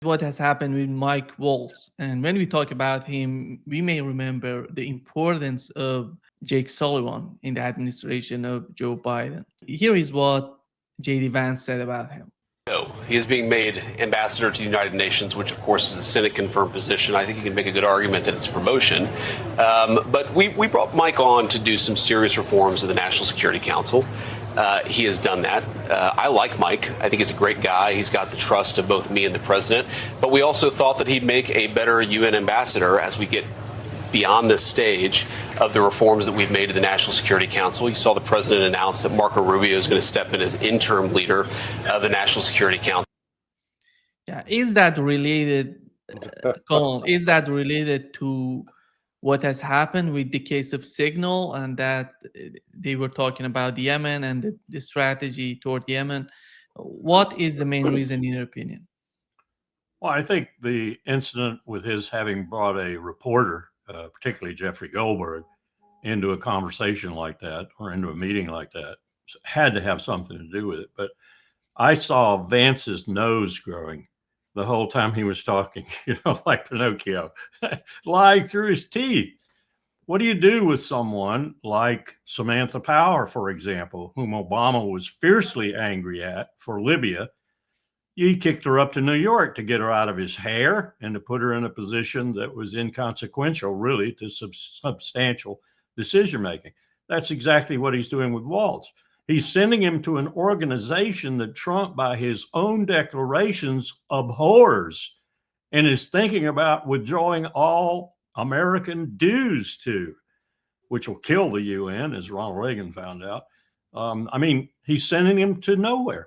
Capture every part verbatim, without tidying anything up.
what has happened with Mike Waltz. And when we talk about him, we may remember the importance of Jake Sullivan in the administration of Joe Biden. Here is what J D Vance said about him. No, he is being made ambassador to the United Nations, which, of course, is a Senate confirmed position. I think you can make a good argument that it's a promotion. Um, but we, we brought Mike on to do some serious reforms of the National Security Council. Uh, he has done that. Uh, I like Mike. I think he's a great guy. He's got the trust of both me and the president. But we also thought that he'd make a better U N ambassador as we get beyond this stage of the reforms that we've made to the National Security Council. You saw the president announce that Marco Rubio is going to step in as interim leader of the National Security Council. Yeah, is that related, uh, Colin, is that related to what has happened with the case of Signal, and that they were talking about Yemen and the, the strategy toward Yemen? What is the main reason, in your opinion? Well, I think the incident with his having brought a reporter, uh, particularly Jeffrey Goldberg, into a conversation like that or into a meeting like that had to have something to do with it. But I saw Vance's nose growing the whole time he was talking, you know, like Pinocchio, lying through his teeth. What do you do with someone like Samantha Power, for example, whom Obama was fiercely angry at for Libya? He kicked her up to New York to get her out of his hair and to put her in a position that was inconsequential, really, to sub- substantial decision making. That's exactly what he's doing with Waltz. He's sending him to an organization that Trump, by his own declarations, abhors and is thinking about withdrawing all American dues to, which will kill the U N, as Ronald Reagan found out. Um, I mean, he's sending him to nowhere.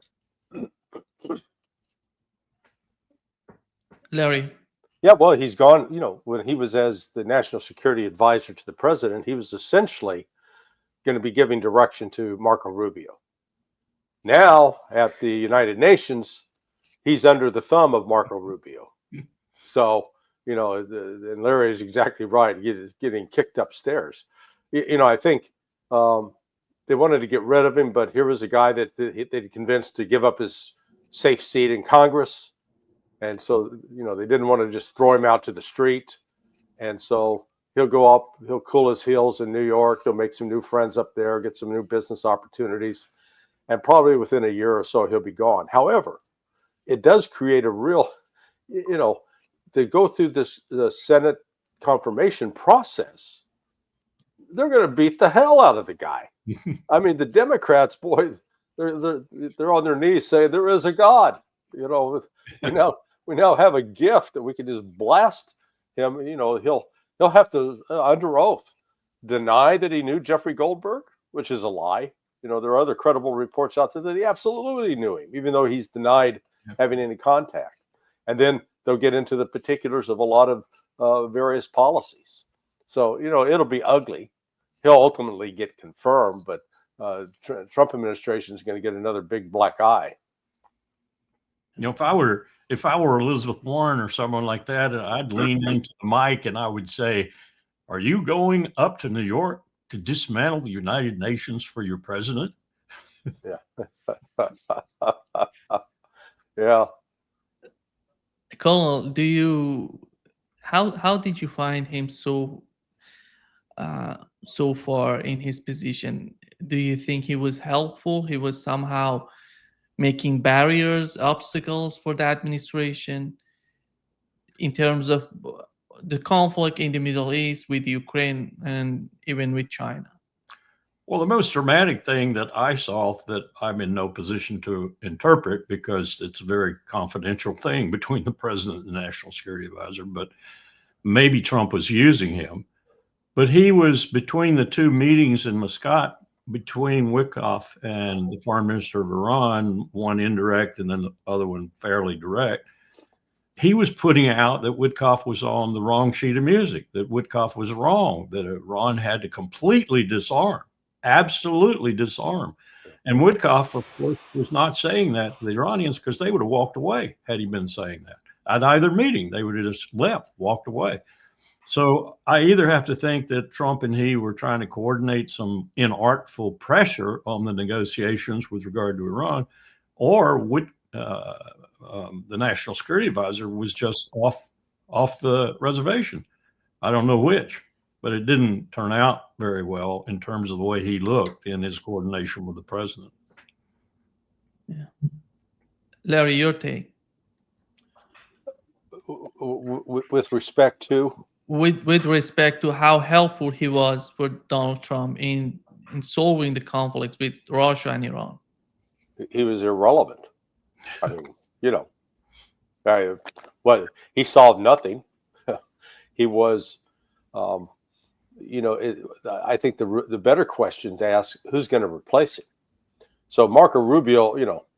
Larry. Yeah, well, he's gone, you know, when he was as the national security advisor to the president, he was essentially going to be giving direction to Marco Rubio. Now, at the United Nations, he's under the thumb of Marco Rubio. So, you know, the, and Larry is exactly right. He's getting kicked upstairs. You, you know, I think um, they wanted to get rid of him, but here was a guy that they, they convinced to give up his safe seat in Congress. And so, you know, they didn't want to just throw him out to the street. And so he'll go up, he'll cool his heels in New York. He'll make some new friends up there, get some new business opportunities. And probably within a year or so, he'll be gone. However, it does create a real, you know, to go through this the Senate confirmation process, they're going to beat the hell out of the guy. I mean, the Democrats, boy, they're, they're, they're on their knees saying there is a God. You know, we now we now have a gift that we can just blast him. You know, he'll he'll have to uh, under oath deny that he knew Jeffrey Goldberg, which is a lie. You know, there are other credible reports out there that he absolutely knew him, even though he's denied having any contact. And then they'll get into the particulars of a lot of uh, various policies. So, you know, it'll be ugly. He'll ultimately get confirmed, but uh, tr- Trump administration is going to get another big black eye. You know, if I were if I were Elizabeth Warren or someone like that, I'd lean into the mic and I would say, "Are you going up to New York to dismantle the United Nations for your president?" Yeah. Yeah. Colonel, do you how how did you find him so uh, so far in his position? Do you think he was helpful? He was somehow making barriers, obstacles for the administration in terms of the conflict in the Middle East with Ukraine and even with China? Well, the most dramatic thing that I saw that I'm in no position to interpret because it's a very confidential thing between the president and the national security advisor, but maybe Trump was using him. But he was between the two meetings in Muscat between Witkoff and the foreign minister of Iran, one indirect and then the other one fairly direct. He was putting out that Witkoff was on the wrong sheet of music, that Witkoff was wrong, that Iran had to completely disarm, absolutely disarm. And Witkoff, of course, was not saying that to the Iranians because they would have walked away had he been saying that. At either meeting, they would have just left, walked away. So I either have to think that Trump and he were trying to coordinate some inartful pressure on the negotiations with regard to Iran, or Whit, uh, um, the national security advisor was just off off the reservation. I don't know which, but it didn't turn out very well in terms of the way he looked in his coordination with the president. Yeah. Larry, your take. W- w- With respect to, With with respect to how helpful he was for Donald Trump in in solving the conflicts with Russia and Iran. he was irrelevant. I mean, you know, I, what he solved nothing. He was, um, you know, it, I think the the better question to ask, who's going to replace him? So Marco Rubio, you know,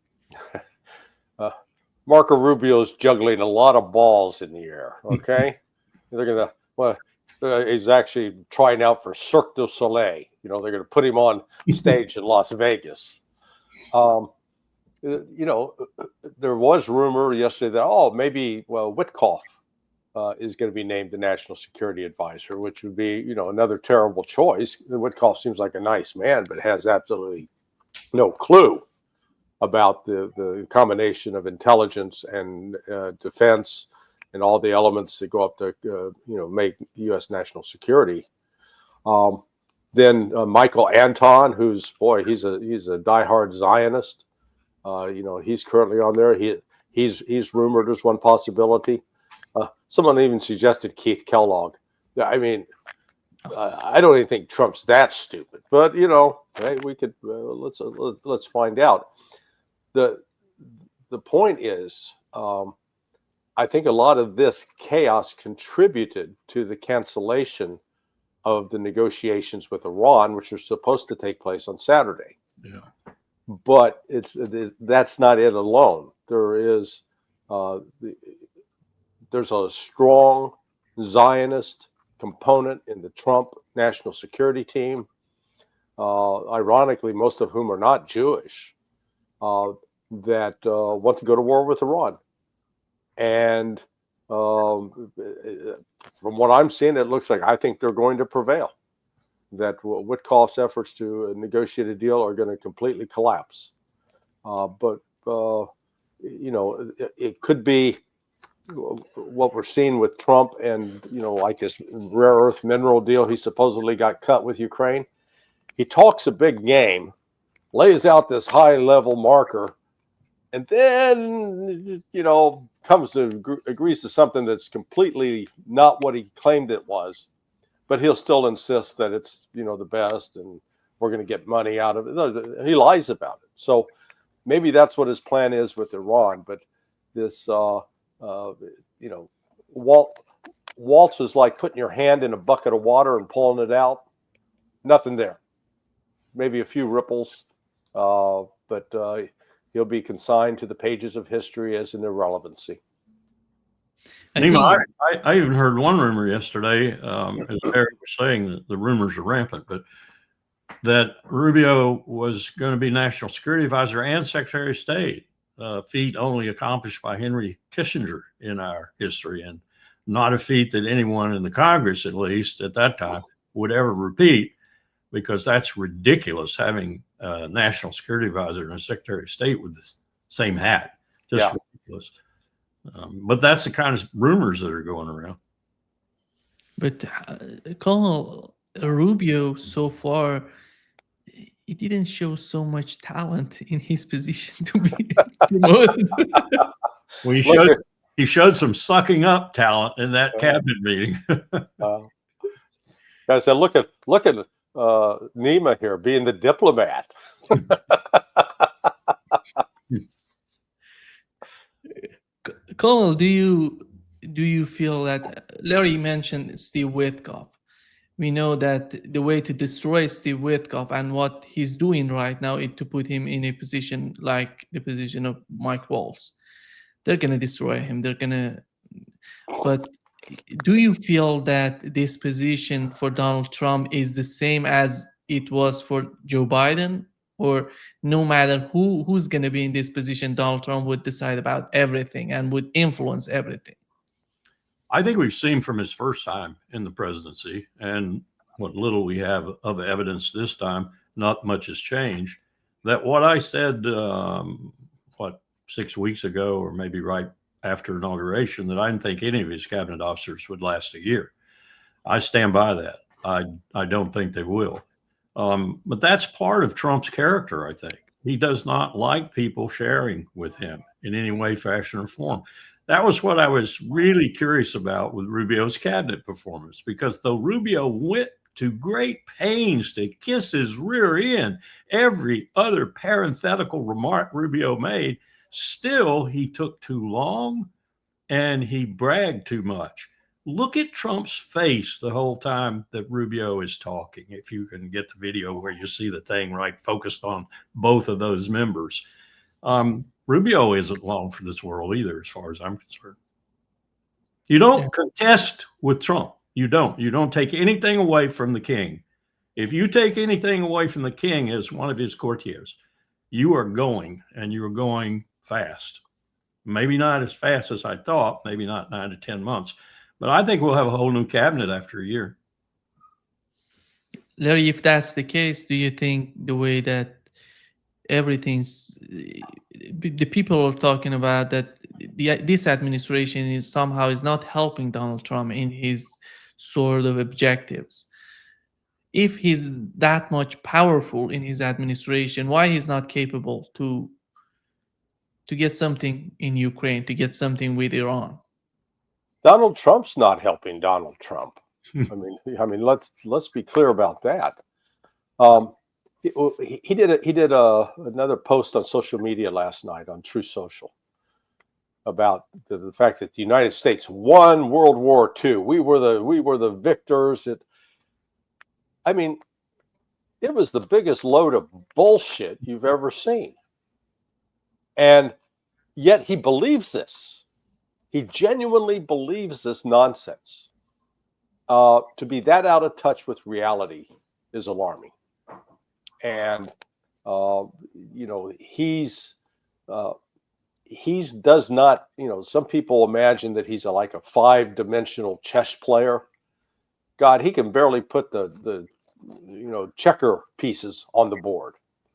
uh, Marco Rubio's juggling a lot of balls in the air. Okay, they're gonna well, uh, he's actually trying out for Cirque du Soleil. You know, they're gonna put him on stage in Las Vegas. Um, you know, there was rumor yesterday that oh maybe well Witkoff uh, is going to be named the national security advisor, which would be you know another terrible choice. Witkoff seems like a nice man, but has absolutely no clue about the, the combination of intelligence and uh, defense and all the elements that go up to, uh, you know, make U S national security. Um, then uh, Michael Anton, who's, boy, he's a he's a diehard Zionist. Uh, you know, he's currently on there. He he's he's rumored as one possibility. Uh, someone even suggested Keith Kellogg. Yeah, I mean, uh, I don't even think Trump's that stupid, but you know, hey, we could uh, let's uh, let's find out. The the point is, um, I think a lot of this chaos contributed to the cancellation of the negotiations with Iran, which are supposed to take place on Saturday. Yeah. But it's that's not it alone. There is uh, there's a strong Zionist component in the Trump national security team. Uh, ironically, most of whom are not Jewish, uh, that uh, want to go to war with Iran. And um, from what I'm seeing, it looks like I think they're going to prevail. That Witkoff's efforts to negotiate a deal are going to completely collapse. Uh, but, uh, you know, it, it could be what we're seeing with Trump and, you know, like this rare earth mineral deal he supposedly got cut with Ukraine. He talks a big game, lays out this high level marker, and then, you know, comes to agrees to something that's completely not what he claimed it was. But he'll still insist that it's, you know, the best and we're going to get money out of it. He lies about it. So maybe that's what his plan is with Iran. But this, uh, uh, you know, Walt, waltz is like putting your hand in a bucket of water and pulling it out. Nothing there. Maybe a few ripples, uh, but uh, he'll be consigned to the pages of history as an irrelevancy. I Nima, think- I, I even heard one rumor yesterday, um, as Eric was saying, that the rumors are rampant, but that Rubio was going to be national security advisor and secretary of state, a feat only accomplished by Henry Kissinger in our history, and not a feat that anyone in the Congress, at least at that time, would ever repeat, because that's ridiculous, having a national security advisor and a secretary of state with the same hat. Just Yeah. ridiculous. Um, but that's the kind of rumors that are going around. But uh, Colonel Rubio, so far, he didn't show so much talent in his position to be promoted. Well, he Look showed at- he showed some sucking up talent in that cabinet meeting. Uh, I said, look at look at uh, Nima here being the diplomat. Colonel, do you do you feel that Larry mentioned Steve Witkoff? We know that the way to destroy Steve Witkoff and what he's doing right now is to put him in a position like the position of Mike Waltz. They're gonna destroy him. They're gonna. But do you feel that this position for Donald Trump is the same as it was for Joe Biden? Or no matter who who's going to be in this position, Donald Trump would decide about everything and would influence everything? I think we've seen from his first time in the presidency, and what little we have of evidence this time, not much has changed, that what I said, um, what, six weeks ago, or maybe right after inauguration, that I didn't think any of his cabinet officers would last a year. I stand by that. I I don't think they will. Um, but that's part of Trump's character, I think. He does not like people sharing with him in any way, fashion, or form. That was what I was really curious about with Rubio's cabinet performance, because though Rubio went to great pains to kiss his rear end every other parenthetical remark Rubio made, still he took too long and he bragged too much. Look at Trump's face the whole time that Rubio is talking. If you can get the video where you see the thing right focused on both of those members. Um, Rubio isn't long for this world either, as far as I'm concerned. You don't Yeah. contest with Trump. You don't. You don't take anything away from the king. If you take anything away from the king as one of his courtiers, you are going, and you are going fast. Maybe not as fast as I thought, maybe not nine to ten months, but I think we'll have a whole new cabinet after a year. Larry, if that's the case, do you think the way that everything's, the people are talking about that the, this administration is somehow is not helping Donald Trump in his sort of objectives? If he's that much powerful in his administration, why he's not capable to to get something in Ukraine, to get something with Iran? Donald Trump's not helping Donald Trump. I mean, I mean, let's let's be clear about that. Um, he, he did a, he did a, another post on social media last night on True Social about the, the fact that the United States won World War Two. We were the we were the victors. It, I mean, it was the biggest load of bullshit you've ever seen, and yet he believes this. He genuinely believes this nonsense. Uh, to be that out of touch with reality is alarming. And, uh, you know, he's, uh, he's does not, you know, some people imagine that he's a, like a five-dimensional chess player. God, he can barely put the, the, you know, checker pieces on the board.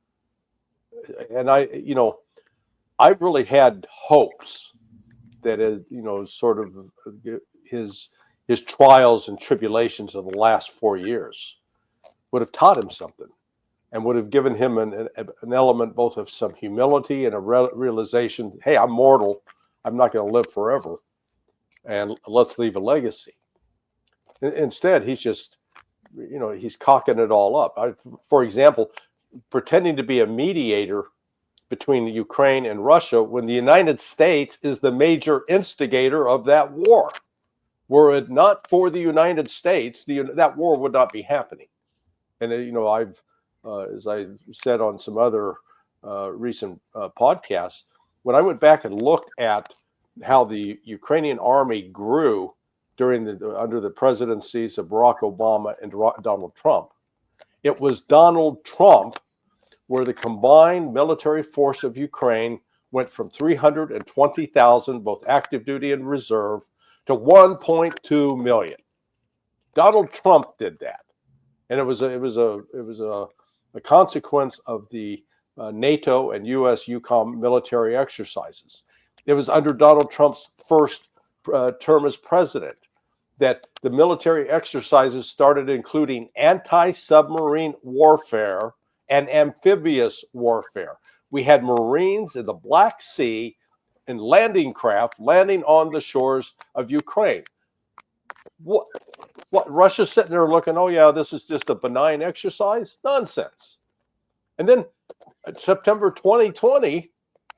And I, you know, I really had hopes that is, you know, sort of his his trials and tribulations of the last four years would have taught him something, and would have given him an, an element both of some humility and a re realization, hey, I'm mortal, I'm not going to live forever, and let's leave a legacy. Instead, he's just, you know, he's cocking it all up. I, for example, pretending to be a mediator between Ukraine and Russia when the United States is the major instigator of that war. Were it not for the United States, the, that war would not be happening. And, you know, I've, uh, as I said on some other uh, recent uh, podcasts, when I went back and looked at how the Ukrainian army grew during the, under the presidencies of Barack Obama and Donald Trump, it was Donald Trump where the combined military force of Ukraine went from three hundred twenty thousand, both active duty and reserve, to one point two million. Donald Trump did that, and it was a, it was a it was a, a consequence of the uh, NATO and U S EUCOM military exercises. It was under Donald Trump's first uh, term as president that the military exercises started including anti-submarine warfare and amphibious warfare. We had Marines in the Black Sea and landing craft landing on the shores of Ukraine. What, what Russia's sitting there looking, oh yeah, this is just a benign exercise? Nonsense. And then September twenty twenty,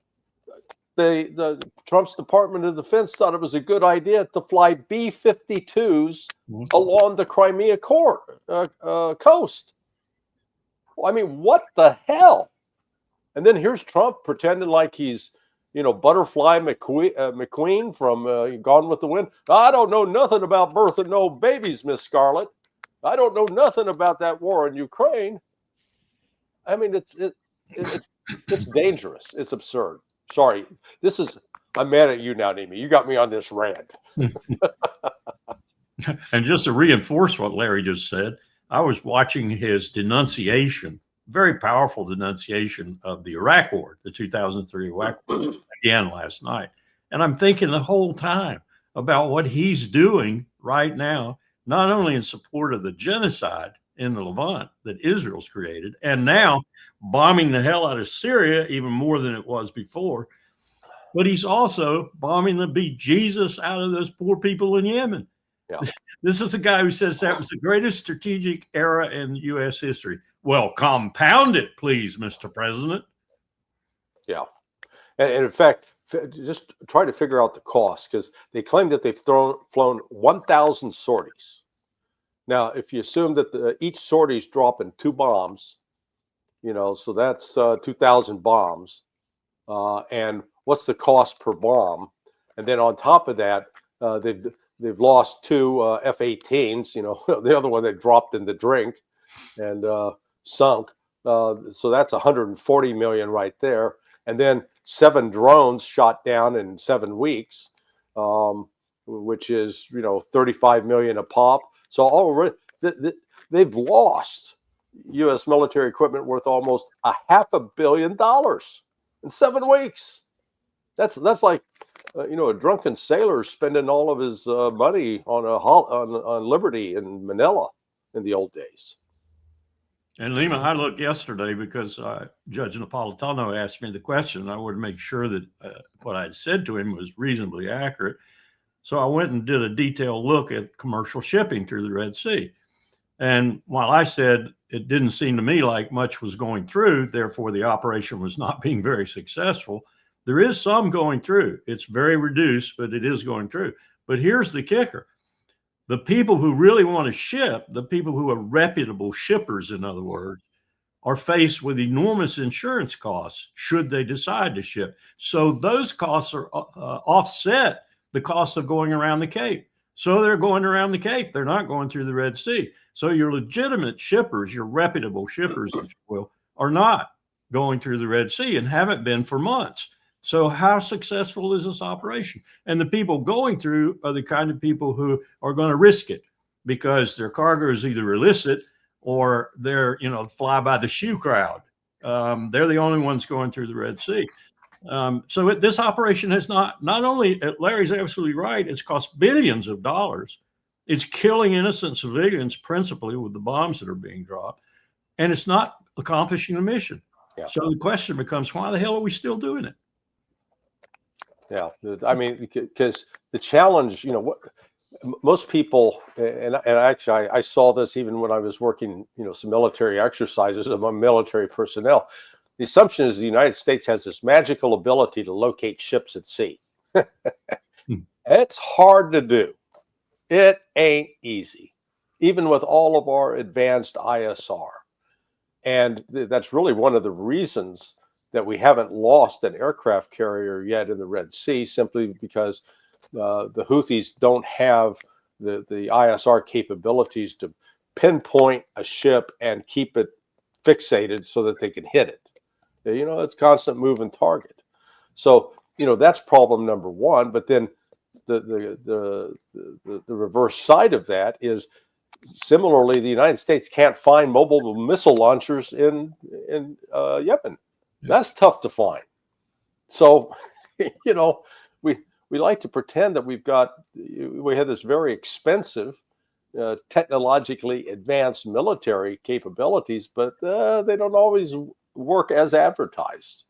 the, the Trump's Department of Defense thought it was a good idea to fly B fifty-twos mm-hmm. along the Crimea core, uh, uh, coast. Well, I mean, what the hell? And then here's Trump pretending like he's, you know, Butterfly McQueen, uh, McQueen from uh, Gone with the Wind. I don't know nothing about birthing no babies, Miss Scarlet. I don't know nothing about that war in Ukraine. I mean, it's it, it, it's it's dangerous. It's absurd. Sorry, this is. I'm mad at you now, Nimi. You got me on this rant. And just to reinforce what Larry just said, I was watching his denunciation, very powerful denunciation of the Iraq War, the two thousand three Iraq War. And again last night. And I'm thinking the whole time about what he's doing right now, not only in support of the genocide in the Levant that Israel's created, and now bombing the hell out of Syria, even more than it was before, but he's also bombing the bejesus out of those poor people in Yemen. Yeah. This is the guy who says that was the greatest strategic era in U S history. Well, compound it, please, Mister President. Yeah. And, and in fact, f- just try to figure out the cost, because they claim that they've thrown flown one thousand sorties. Now, if you assume that the, each sortie is dropping two bombs, you know, so that's uh, two thousand bombs. Uh, and what's the cost per bomb? And then on top of that, uh, they've they've lost two uh, F eighteens. You know, the other one they dropped in the drink and uh, sunk. Uh, so that's one hundred forty million right there. And then seven drones shot down in seven weeks, um, which is, you know, thirty-five million a pop. So already th- th- they've lost U S military equipment worth almost a half a billion dollars in seven weeks. That's that's like, uh, you know, a drunken sailor spending all of his uh, money on a hol- on, on Liberty in Manila in the old days. And Lima, I looked yesterday because uh, Judge Napolitano asked me the question. I wanted to make sure that uh, what I had said to him was reasonably accurate. So I went and did a detailed look at commercial shipping through the Red Sea. And while I said it didn't seem to me like much was going through, therefore the operation was not being very successful, there is some going through. It's very reduced, but it is going through. But here's the kicker. The people who really want to ship, the people who are reputable shippers, in other words, are faced with enormous insurance costs should they decide to ship. So those costs are uh, offset the cost of going around the Cape. So they're going around the Cape. They're not going through the Red Sea. So your legitimate shippers, your reputable shippers, if you will, are not going through the Red Sea and haven't been for months. So how successful is this operation? And the people going through are the kind of people who are going to risk it because their cargo is either illicit or they're, you know, fly by the shoe crowd. Um, they're the only ones going through the Red Sea. Um, so it, this operation has not, not only, Larry's absolutely right, it's cost billions of dollars. It's killing innocent civilians, principally with the bombs that are being dropped, and it's not accomplishing the mission. Yeah. So the question becomes, why the hell are we still doing it? Yeah, I mean, because the challenge, you know, what most people, and and actually, I, I saw this even when I was working, you know, some military exercises among military personnel. The assumption is the United States has this magical ability to locate ships at sea. hmm. It's hard to do. It ain't easy, even with all of our advanced I S R. And th- that's really one of the reasons that we haven't lost an aircraft carrier yet in the Red Sea, simply because uh, the Houthis don't have the, the I S R capabilities to pinpoint a ship and keep it fixated so that they can hit it. You know, it's constant moving target. So, you know, that's problem number one. But then the the the the, the reverse side of that is, similarly, the United States can't find mobile missile launchers in in uh, Yemen. That's tough to find. So, you know, we we like to pretend that we've got we have this very expensive, uh, technologically advanced military capabilities, but uh, they don't always work as advertised.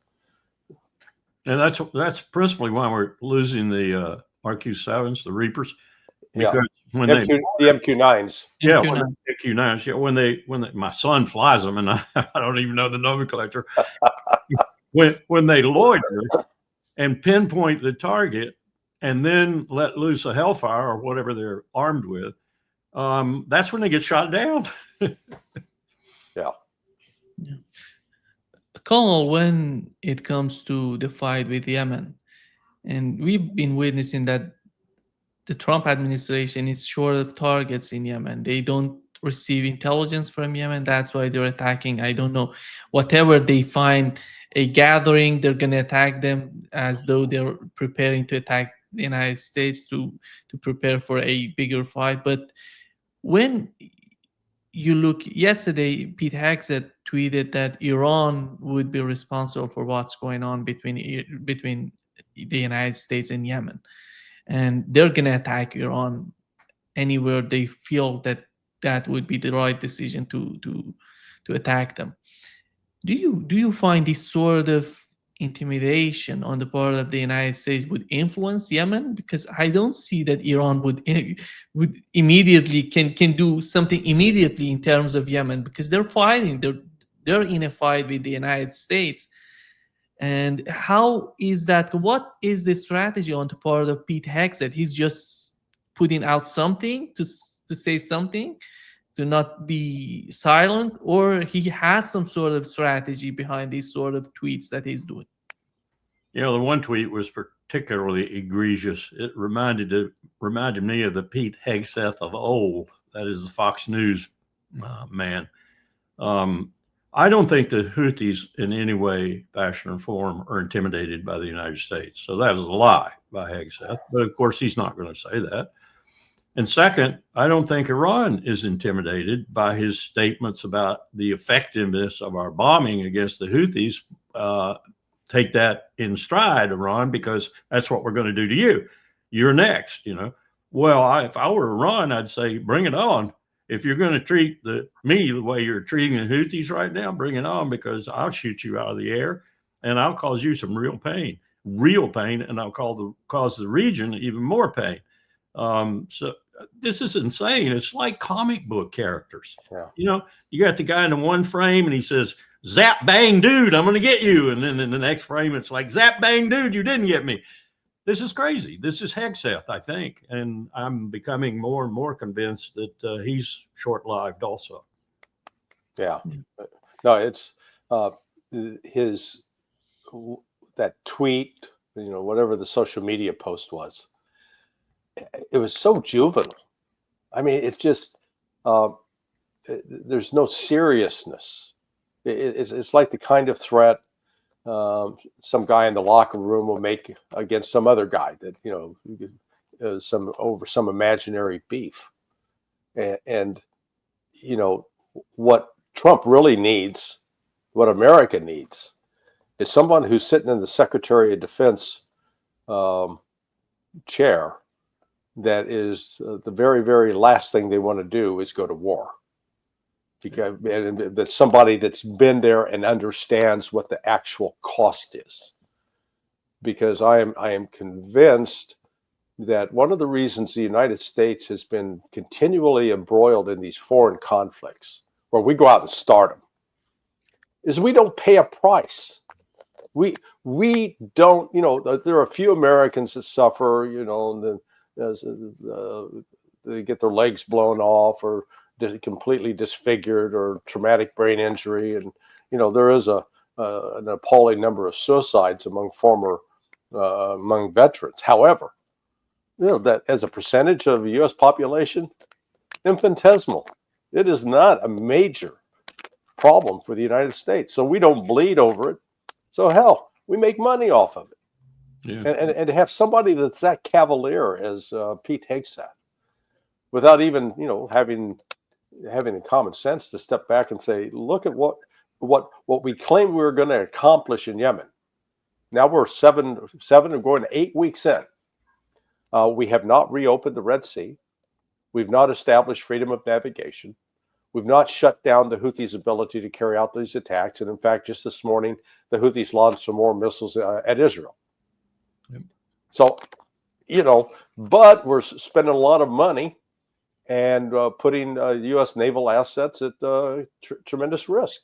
And that's that's principally why we're losing the uh, R Q sevens, the Reapers, because Yeah. when M Q, they the M Q nines. yeah, M Q when nine. the M Q nines, yeah, when they when they, my son flies them, and I, I don't even know the nomenclature. when when they loiter and pinpoint the target, and then let loose a hellfire or whatever they're armed with, um, that's when they get shot down. Yeah. Colonel, when it comes to the fight with Yemen, and we've been witnessing that the Trump administration is short of targets in Yemen. They don't receive intelligence from Yemen. That's why they're attacking. I don't know. Whatever they find a gathering, they're going to attack them as though they're preparing to attack the United States to, to prepare for a bigger fight. But when you look, yesterday, Pete Hegseth tweeted that Iran would be responsible for what's going on between between the United States in Yemen, and they're going to attack Iran anywhere they feel that that would be the right decision to to to attack them. Do you do you find this sort of intimidation on the part of the United States would influence Yemen? Because I don't see that Iran would would immediately can can do something immediately in terms of Yemen, because they're fighting. They're they're in a fight with the United States. And how is that? What is the strategy on the part of Pete Hegseth? He's just putting out something to to say something, to not be silent, or he has some sort of strategy behind these sort of tweets that he's doing? You know, the one tweet was particularly egregious. It reminded it reminded me of the Pete Hegseth of old. That is the Fox News uh, man. Um, I don't think the Houthis in any way, fashion, or form are intimidated by the United States. So that is a lie by Hegseth. But of course, he's not going to say that. And second, I don't think Iran is intimidated by his statements about the effectiveness of our bombing against the Houthis. Uh, take that in stride, Iran, because that's what we're going to do to you. You're next, you know. Well, I, if I were Iran, I'd say, bring it on. If you're going to treat the me the way you're treating the Houthis right now, bring it on, because I'll shoot you out of the air and I'll cause you some real pain, real pain, and I'll call the, cause the region even more pain. Um, so this is insane. It's like comic book characters. Yeah. You know, you got the guy in the one frame and he says, zap, bang, dude, I'm going to get you. And then in the next frame, it's like, zap, bang, dude, you didn't get me. This is crazy. This is Hegseth, I think. And I'm becoming more and more convinced that uh, he's short-lived also. Yeah. No, it's uh, his, that tweet, you know, whatever the social media post was, it was so juvenile. I mean, it's just, uh, there's no seriousness. It, it's, it's like the kind of threat um, some guy in the locker room will make against some other guy that, you know, uh, some over some imaginary beef. And, and, you know, what Trump really needs, what America needs, is someone who's sitting in the Secretary of Defense um, chair that is uh, the very, very last thing they want to do is go to war. Because and that's somebody that's been there and understands what the actual cost is. Because I am I am convinced that one of the reasons the United States has been continually embroiled in these foreign conflicts, where we go out and start them, is we don't pay a price. We we don't, you know, there are a few Americans that suffer, you know, and then uh, they get their legs blown off or completely disfigured or traumatic brain injury. And, you know, there is a, uh, an appalling number of suicides among former, uh, among veterans. However, you know, that as a percentage of the U S population, infinitesimal. It is not a major problem for the United States. So we don't bleed over it. So hell, we make money off of it. Yeah. And, and, and to have somebody that's that cavalier as uh, Pete Hegseth, without even, you know, having having the common sense to step back and say, look at what what what we claimed we were going to accomplish in Yemen. Now we're seven seven and going to eight weeks in. Uh, we have not reopened the Red Sea. We've not established freedom of navigation. We've not shut down the Houthis' ability to carry out these attacks. And in fact, just this morning, the Houthis launched some more missiles uh, at Israel. Yep. So, you know, but we're spending a lot of money and uh, putting uh, U S naval assets at uh, tr tremendous risk.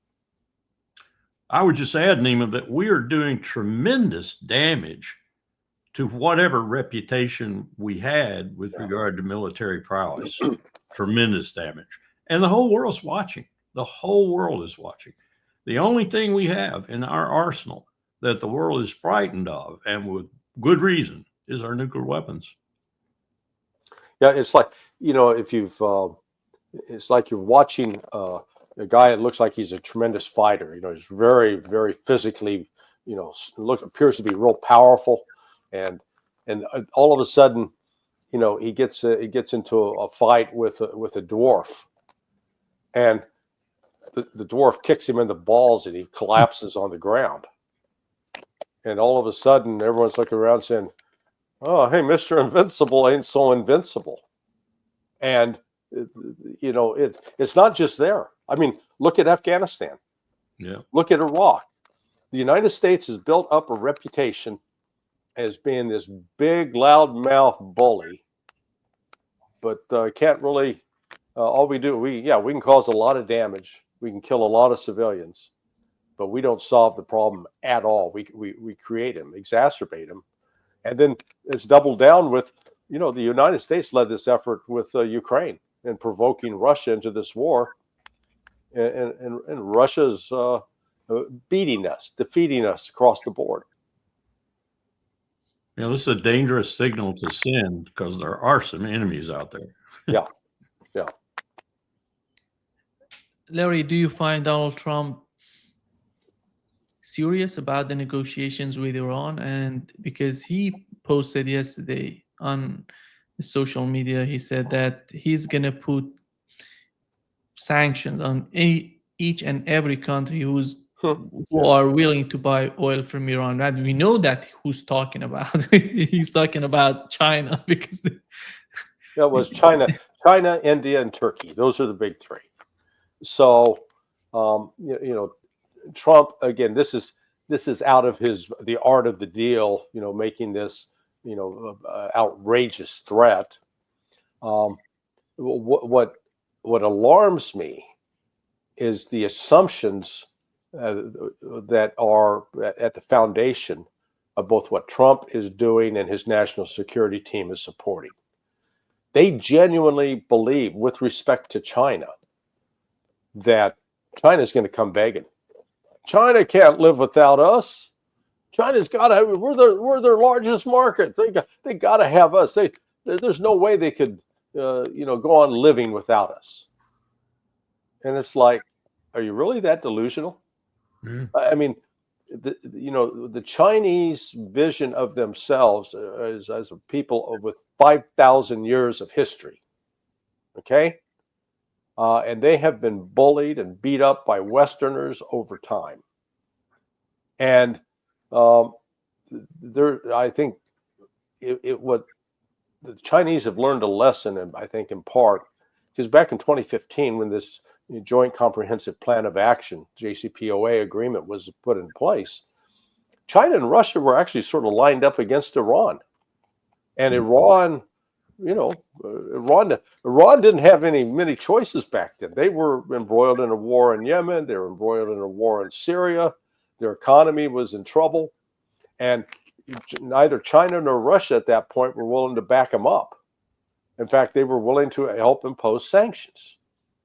I would just add, Nima, that we are doing tremendous damage to whatever reputation we had with yeah. regard to military prowess. Tremendous damage. And the whole world's watching. The whole world is watching. The only thing we have in our arsenal that the world is frightened of, and with good reason, is our nuclear weapons. Yeah, it's like, you know, if you've, uh, it's like you're watching uh, a guy that looks like he's a tremendous fighter. You know, he's very, very physically, you know, look appears to be real powerful, and and all of a sudden, you know, he gets uh, he gets into a, a fight with a, with a dwarf, and the, the dwarf kicks him in the balls, and he collapses on the ground. And all of a sudden, everyone's looking around saying, "Oh, hey, Mister Invincible ain't so invincible." And you know, it it's not just there. I mean, look at Afghanistan. Yeah. Look at Iraq. The United States has built up a reputation as being this big, loudmouth bully, but uh, can't really. Uh, all we do, we yeah, we can cause a lot of damage. We can kill a lot of civilians, but we don't solve the problem at all. We we we create them, exacerbate them, and then it's doubled down with, you know, the United States led this effort with uh, Ukraine and provoking Russia into this war, and and, and Russia's uh, beating us, defeating us across the board. You know, this is a dangerous signal to send because there are some enemies out there. Yeah, yeah. Larry, do you find Donald Trump serious about the negotiations with Iran? And because he posted yesterday on social media, he said that he's going to put sanctions on any, each and every country who's who are willing to buy oil from Iran. And we know that who's talking about. He's talking about China, because That was China, China, India, and Turkey. Those are the big three. So, um, you, you know, Trump, again, this is this is out of his the art of the deal. You know, making this, you know, uh, outrageous threat. Um, what what what alarms me is the assumptions uh, that are at the foundation of both what Trump is doing and his national security team is supporting. They genuinely believe, with respect to China, that China is going to come begging. China can't live without us. China's got to. We're their we're their largest market. They got they got to have us. They there's no way they could uh, you know go on living without us. And it's like, are you really that delusional? Mm. I mean, the, you know, the Chinese vision of themselves as, as a people with five thousand years of history, okay? Uh, and they have been bullied and beat up by Westerners over time. And um, there, I think it, it what the Chinese have learned a lesson, I think, in part, because back in twenty fifteen, when this Joint Comprehensive Plan of Action, J C P O A agreement was put in place, China and Russia were actually sort of lined up against Iran. And Iran, you know, Iran, Iran didn't have any many choices back then. They were embroiled in a war in Yemen. They were embroiled in a war in Syria. Their economy was in trouble. And neither China nor Russia at that point were willing to back them up. In fact, they were willing to help impose sanctions.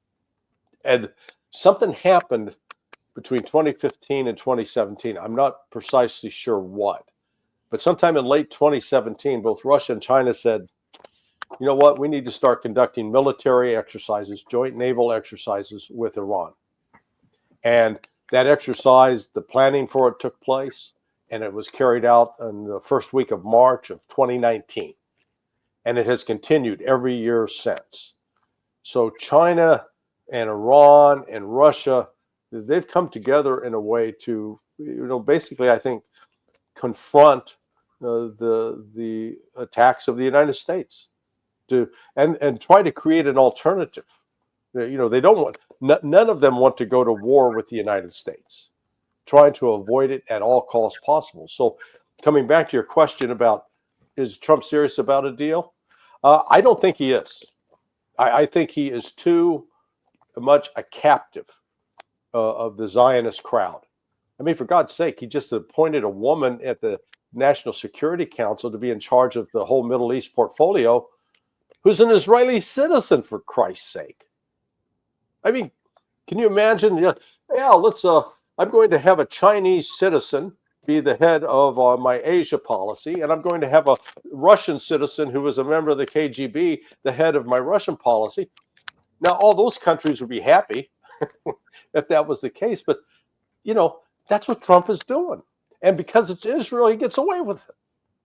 And something happened between twenty fifteen and twenty seventeen. I'm not precisely sure what, but sometime in late twenty seventeen, both Russia and China said, you know what, we need to start conducting military exercises, joint naval exercises with Iran. And that exercise, the planning for it took place, and it was carried out in the first week of March of twenty nineteen. And it has continued every year since. So China and Iran and Russia, they've come together in a way to, you know, basically, I think, confront uh, the the attacks of the United States, to and and try to create an alternative. You know, they don't want n- none of them want to go to war with the United States, trying to avoid it at all costs possible. So, coming back to your question about, is Trump serious about a deal? Uh, I don't think he is. I, I think he is too much a captive uh, of the Zionist crowd. I mean, for God's sake, he just appointed a woman at the National Security Council to be in charge of the whole Middle East portfolio, who's an Israeli citizen, for Christ's sake. I mean, can you imagine? Yeah, yeah let's. Uh, I'm going to have a Chinese citizen be the head of uh, my Asia policy, and I'm going to have a Russian citizen who is a member of the K G B, the head of my Russian policy. Now, all those countries would be happy if that was the case, but, you know, that's what Trump is doing. And because it's Israel, he gets away with it.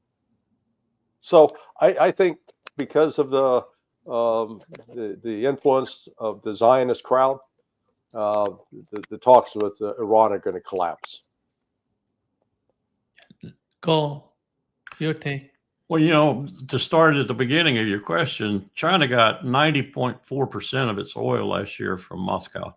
So I, I think because of the, um, the the influence of the Zionist crowd, uh, the, the talks with uh, Iran are going to collapse. Go, your take. Well, you know, to start at the beginning of your question, China got ninety point four percent of its oil last year from Moscow.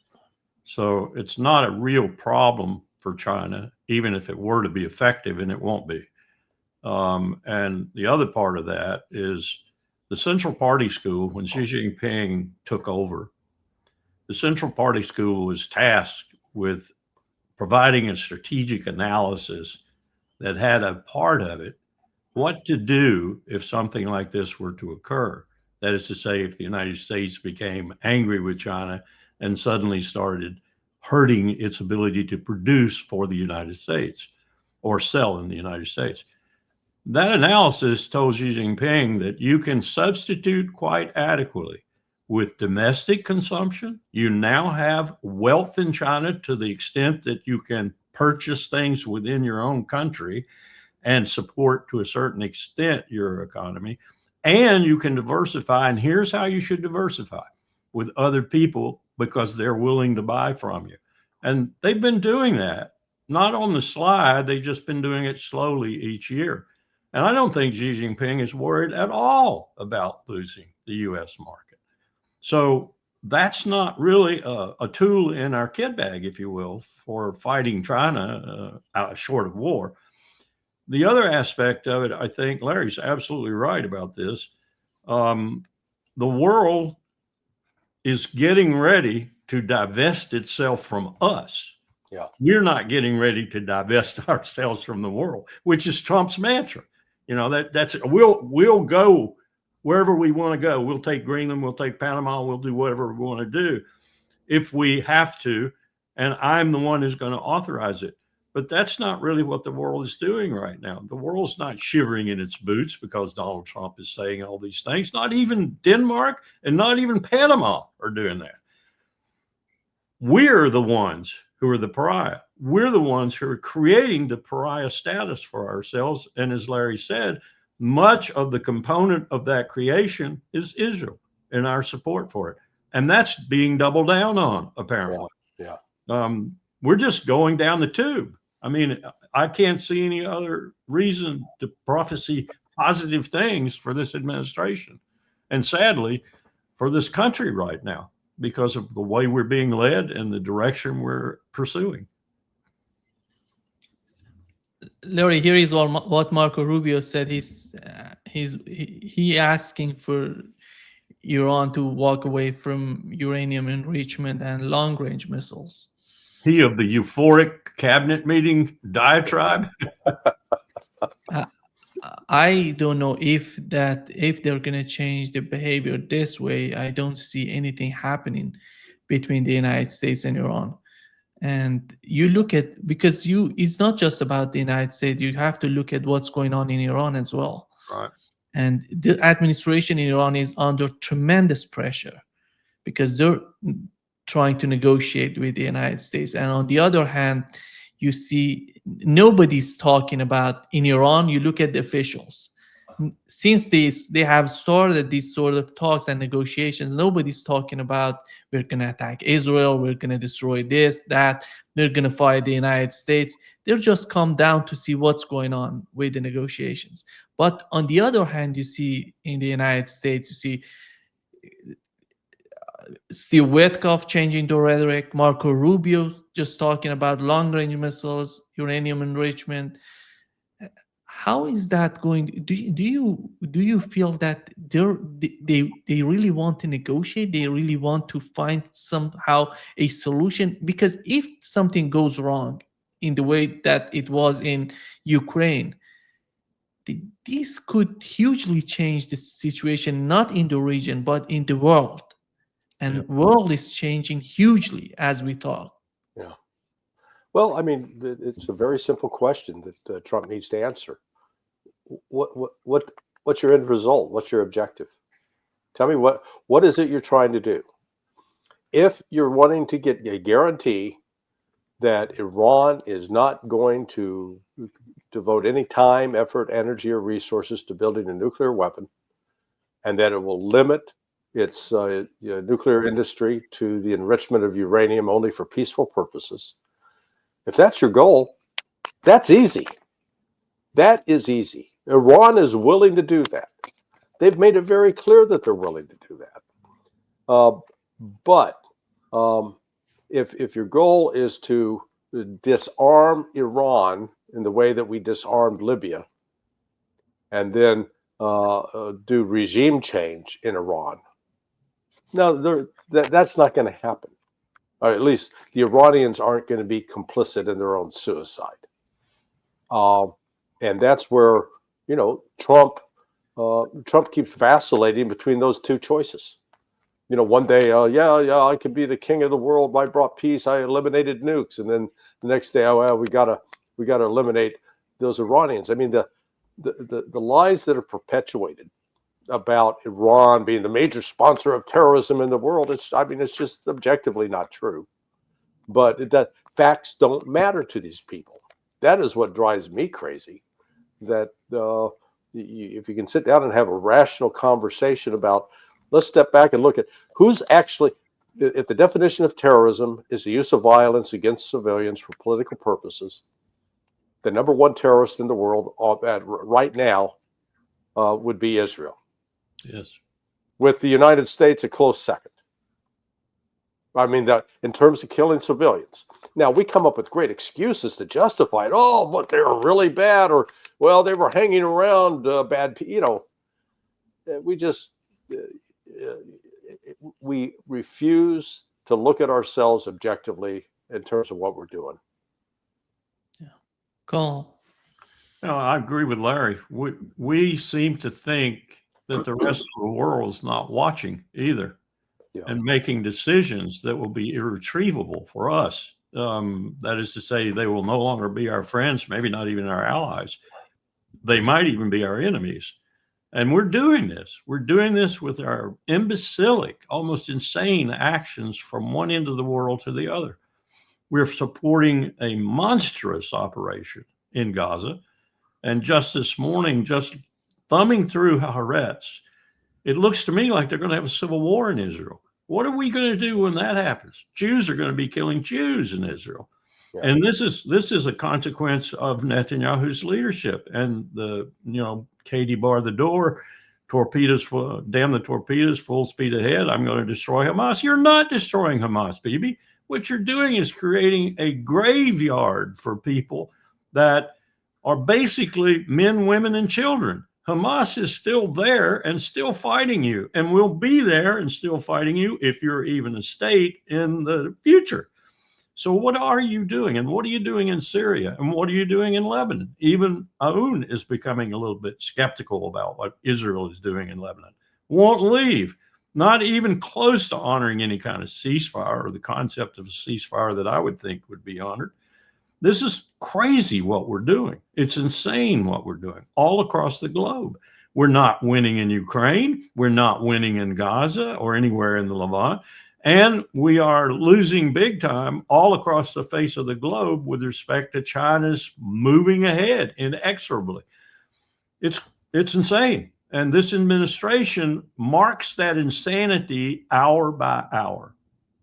So it's not a real problem for China, even if it were to be effective, and it won't be. Um, and the other part of that is the Central Party School, when Xi Jinping took over, the Central Party School was tasked with providing a strategic analysis that had a part of it what to do if something like this were to occur. That is to say, if the United States became angry with China and suddenly started hurting its ability to produce for the United States or sell in the United States. That analysis told Xi Jinping that you can substitute quite adequately with domestic consumption. You now have wealth in China to the extent that you can purchase things within your own country and support to a certain extent your economy. And you can diversify. And here's how you should diversify: with other people, because they're willing to buy from you. And they've been doing that, not on the slide. They've just been doing it slowly each year. And I don't think Xi Jinping is worried at all about losing the U S market. So that's not really a, a tool in our kit bag, if you will, for fighting China uh, out short of war. The other aspect of it, I think Larry's absolutely right about this. Um, the world is getting ready to divest itself from us. Yeah. We're not getting ready to divest ourselves from the world, which is Trump's mantra. You know, that that's we'll we'll go wherever we want to go. We'll take Greenland, we'll take Panama, we'll do whatever we want to do if we have to. And I'm the one who's going to authorize it. But that's not really what the world is doing right now. The world's not shivering in its boots because Donald Trump is saying all these things. Not even Denmark and not even Panama are doing that. We're the ones who are the pariah. We're the ones who are creating the pariah status for ourselves. And as Larry said, much of the component of that creation is Israel and our support for it. And that's being doubled down on, apparently. Yeah. Um, we're just going down the tube. I mean, I can't see any other reason to prophesy positive things for this administration. And sadly, for this country right now, because of the way we're being led and the direction we're pursuing. Larry, here is what, what Marco Rubio said. He's uh, he's he, he asking for Iran to walk away from uranium enrichment and long-range missiles. He of the euphoric cabinet meeting diatribe. uh, I don't know if that if they're going to change their behavior this way. I don't see anything happening between the United States and Iran. And you look at, because you it's not just about the United States. You have to look at what's going on in Iran as well. Right. And the administration in Iran is under tremendous pressure because they're trying to negotiate with the United States. And on the other hand, you see nobody's talking about in Iran. You look at the officials. Since this, they have started these sort of talks and negotiations, nobody's talking about we're going to attack Israel, we're going to destroy this, that, we're going to fight the United States. They're just come down to see what's going on with the negotiations. But on the other hand, you see in the United States, you see Steve Witkoff changing the rhetoric, Marco Rubio just talking about long-range missiles, uranium enrichment. How is that going? Do you, do you do you feel that they're, they they really want to negotiate? They really want to find somehow a solution? Because if something goes wrong in the way that it was in Ukraine, this could hugely change the situation, not in the region but in the world. And the world is changing hugely as we talk. Yeah. Well, I mean, it's a very simple question that uh, Trump needs to answer. What what what what's your end result? What's your objective? Tell me what what is it you're trying to do? If you're wanting to get a guarantee that Iran is not going to devote any time, effort, energy, or resources to building a nuclear weapon, and that it will limit its uh, nuclear industry to the enrichment of uranium only for peaceful purposes, if that's your goal, that's easy. That is easy. Iran is willing to do that. They've made it very clear that they're willing to do that. Uh, but um, if if your goal is to disarm Iran in the way that we disarmed Libya, and then uh, uh, do regime change in Iran, no, that that's not going to happen. Or at least the Iranians aren't going to be complicit in their own suicide. Um, and that's where, you know, Trump uh, Trump keeps vacillating between those two choices. You know, one day, uh, yeah, yeah, I could be the king of the world. I brought peace. I eliminated nukes, and then the next day, oh, well, we gotta we gotta eliminate those Iranians. I mean, the the the, the lies that are perpetuated about Iran being the major sponsor of terrorism in the world, it's I mean, it's just objectively not true. But that facts don't matter to these people. That is what drives me crazy. That uh, if you can sit down and have a rational conversation about, let's step back and look at who's actually, if the definition of terrorism is the use of violence against civilians for political purposes, the number one terrorist in the world right now uh, would be Israel. Yes. With the United States a close second. I mean, that in terms of killing civilians. Now, we come up with great excuses to justify it. Oh, but they were really bad, or, well, they were hanging around uh, bad people. You know, we just, uh, we refuse to look at ourselves objectively in terms of what we're doing. Yeah. Cool. No, I agree with Larry. We, we seem to think that the rest of the world is not watching either, yeah, and making decisions that will be irretrievable for us. Um, that is to say, they will no longer be our friends, maybe not even our allies. They might even be our enemies. And we're doing this. We're doing this with our imbecilic, almost insane actions from one end of the world to the other. We're supporting a monstrous operation in Gaza. And just this morning, just thumbing through Haaretz, it looks to me like they're going to have a civil war in Israel. What are we going to do when that happens? Jews are going to be killing Jews in Israel. Yeah. And this is this is a consequence of Netanyahu's leadership and the, you know, Katie bar the door, torpedoes, full, damn the torpedoes, full speed ahead. I'm going to destroy Hamas. You're not destroying Hamas, baby. What you're doing is creating a graveyard for people that are basically men, women, and children. Hamas is still there and still fighting you, and will be there and still fighting you if you're even a state in the future. So what are you doing? And what are you doing in Syria? And what are you doing in Lebanon? Even Aoun is becoming a little bit skeptical about what Israel is doing in Lebanon. Won't leave, not even close to honoring any kind of ceasefire or the concept of a ceasefire that I would think would be honored. This is crazy what we're doing. It's insane what we're doing all across the globe. We're not winning in Ukraine. We're not winning in Gaza or anywhere in the Levant. And we are losing big time all across the face of the globe with respect to China's moving ahead inexorably. It's, it's insane. And this administration marks that insanity hour by hour.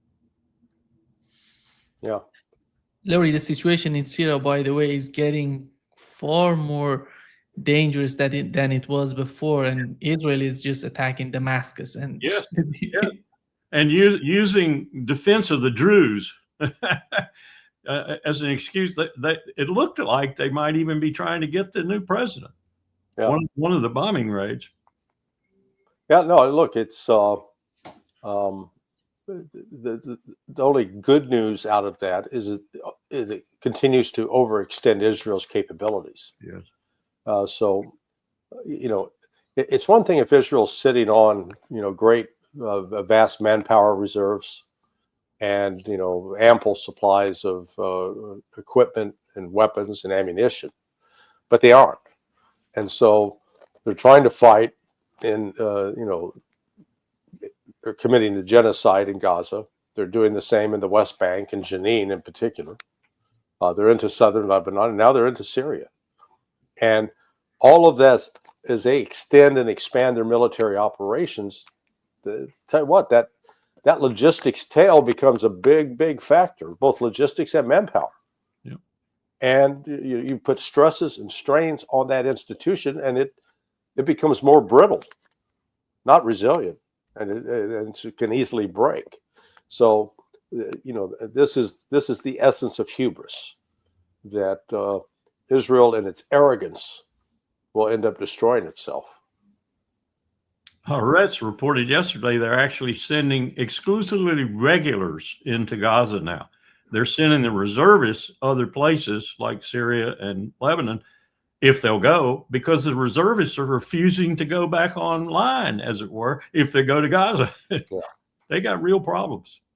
Yeah. Larry, the situation in Syria, by the way, is getting far more dangerous than it, than it was before, and Israel is just attacking Damascus. And yes, yeah. and use, using defense of the Druze uh, as an excuse. That, that it looked like they might even be trying to get the new president. Yeah. One one of the bombing raids. Yeah, no, look, it's uh, um. The, the, the only good news out of that is it, it continues to overextend Israel's capabilities. Yes. Uh, so, you know, it, it's one thing if Israel's sitting on, you know, great, uh, vast manpower reserves and, you know, ample supplies of uh, equipment and weapons and ammunition, but they aren't. And so they're trying to fight in, uh, you know, they're committing the genocide in Gaza. They're doing the same in the West Bank and Jenin in particular. Uh, they're into southern Lebanon, and now they're into Syria. And all of that, as they extend and expand their military operations, the, tell you what, that that logistics tail becomes a big, big factor, both logistics and manpower. Yeah. and you, you put stresses and strains on that institution, and it it becomes more brittle, not resilient, and it, and it can easily break. So, you know, this is this is the essence of hubris, that uh, Israel in its arrogance will end up destroying itself. Haaretz reported yesterday they're actually sending exclusively regulars into Gaza now. They're sending the reservists other places like Syria and Lebanon if they'll go, because the reservists are refusing to go back online, as it were, if they go to Gaza. Yeah. They got real problems.